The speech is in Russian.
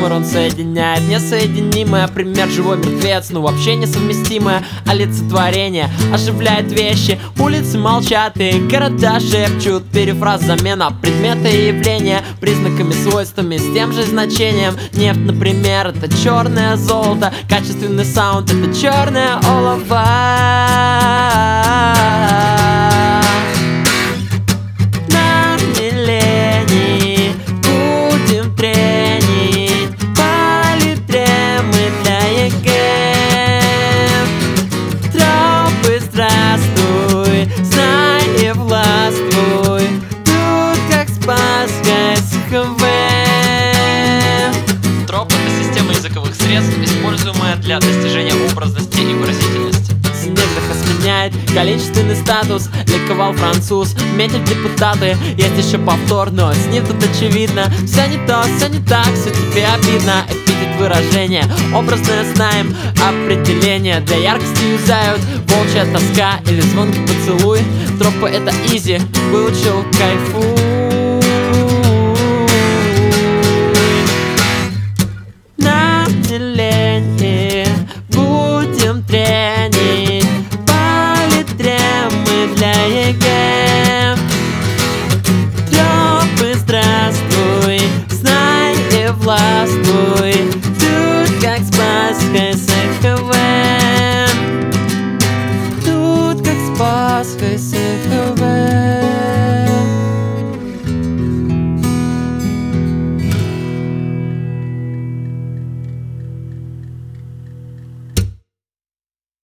Юмор он соединяет несоединимое. Пример живой мертвец, ну вообще несовместимое. Олицетворение оживляет вещи. Улицы молчат и города шепчут. Перефраз, замена предмета и явления признаками, свойствами с тем же значением. Нефть, например, это черное золото. Качественный саунд — это черное олово. На миллениум будем тренить политре мы для ЕГЭ. Тропы, здравствуй, знай и властвуй. Тут как с Пасхой с ХВ. Троп — это система языковых средств, используемая для достижения образности и выразительности. Снежных сменяет количественный статус. Ликовал француз, метит депутаты. Есть еще повтор, но с ним тут очевидно. Все не то, все не так, все тебе обидно. Эпитет, выражение, образное знаем. Определение для яркости юзают. Волчья тоска или звонкий поцелуй. Тропы — это изи, выучил, кайфуй. На миллениум будем тренить политре мы для ЕГЭ. Тропы, здравствуй, знай и властвуй. Тут как с Пасхой с ХВ. Тут как с Пасхой с